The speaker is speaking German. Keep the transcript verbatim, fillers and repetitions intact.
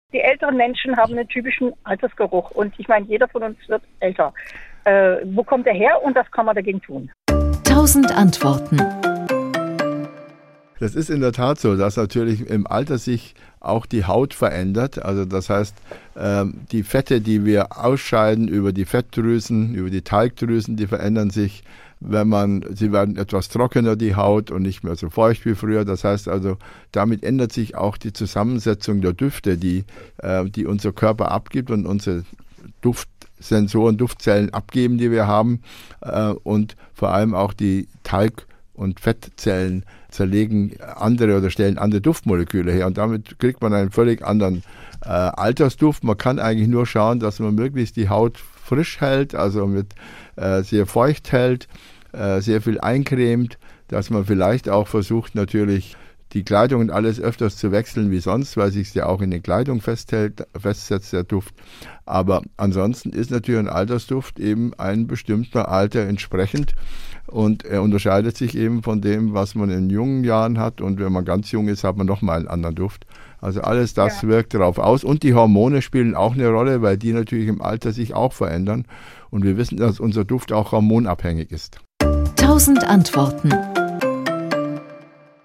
Die älteren Menschen haben einen typischen Altersgeruch und ich meine, jeder von uns wird älter. Äh, wo kommt er her und was kann man dagegen tun? Tausend Antworten. Das ist in der Tat so, dass natürlich im Alter sich auch die Haut verändert. Also das heißt, die Fette, die wir ausscheiden über die Fettdrüsen, über die Talgdrüsen, die verändern sich, wenn man, sie werden etwas trockener, die Haut, und nicht mehr so feucht wie früher. Das heißt also, damit ändert sich auch die Zusammensetzung der Düfte, die, die unser Körper abgibt und unsere Duftsensoren, Duftzellen abgeben, die wir haben, und vor allem auch die Talg- und Fettzellen zerlegen andere oder stellen andere Duftmoleküle her und damit kriegt man einen völlig anderen äh, Altersduft. Man kann eigentlich nur schauen, dass man möglichst die Haut frisch hält, also mit äh, sehr feucht hält, äh, sehr viel eincremt, dass man vielleicht auch versucht natürlich die Kleidung und alles öfters zu wechseln wie sonst, weil sich ja auch in der Kleidung festhält, festsetzt der Duft. Aber ansonsten ist natürlich ein Altersduft eben ein bestimmter Alter entsprechend und er unterscheidet sich eben von dem, was man in jungen Jahren hat, und wenn man ganz jung ist, hat man nochmal einen anderen Duft. Also alles das ja. wirkt darauf aus, und die Hormone spielen auch eine Rolle, weil die natürlich im Alter sich auch verändern und wir wissen, dass unser Duft auch hormonabhängig ist. Tausend Antworten.